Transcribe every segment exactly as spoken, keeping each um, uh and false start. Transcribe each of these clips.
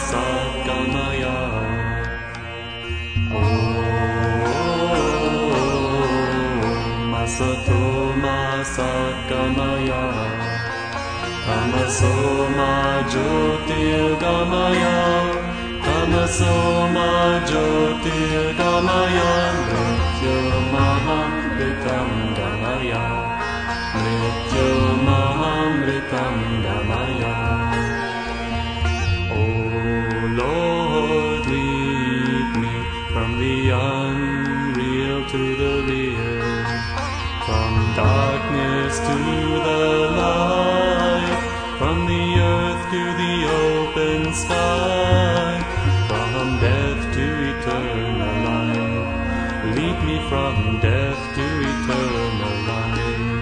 Satgamaya. Sato ma Satgamaya, Tamaso ma Jyotirgamaya, Tamaso ma Jyotirgamaya, Mrityumamritam gamaya, Mrityumamritam gamaya. Oh Lord, lead me from the unreal to the real, from darkness to the light, from the earth to the open sky, from death to eternal life. Lead me from death to eternal life.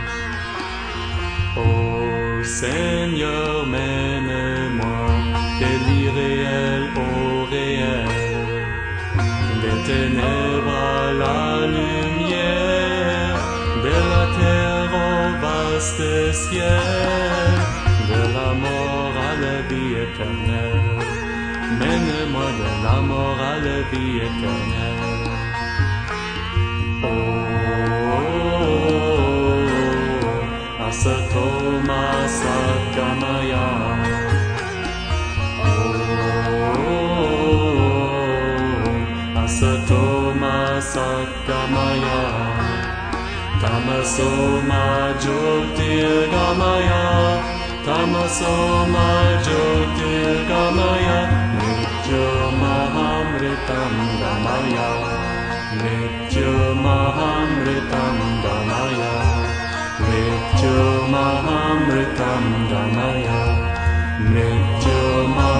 Oh Seigneur, mène-moi de l'irréel au réel, des ténèbres à la lumière, de la terre au vaste ciel, de la mort à la vie éternelle. Mène-moi de la mort à la vie éternelle. Oh, Asato ma Satgamaya. Oh, Asato ma Satgamaya. Tamaso ma Jyotirgamaya, Tamaso ma Jyotirgamaya, Nityumamritam gamaya, Nityumamritam gamaya, Nityumamritam gamaya, Nityumamritam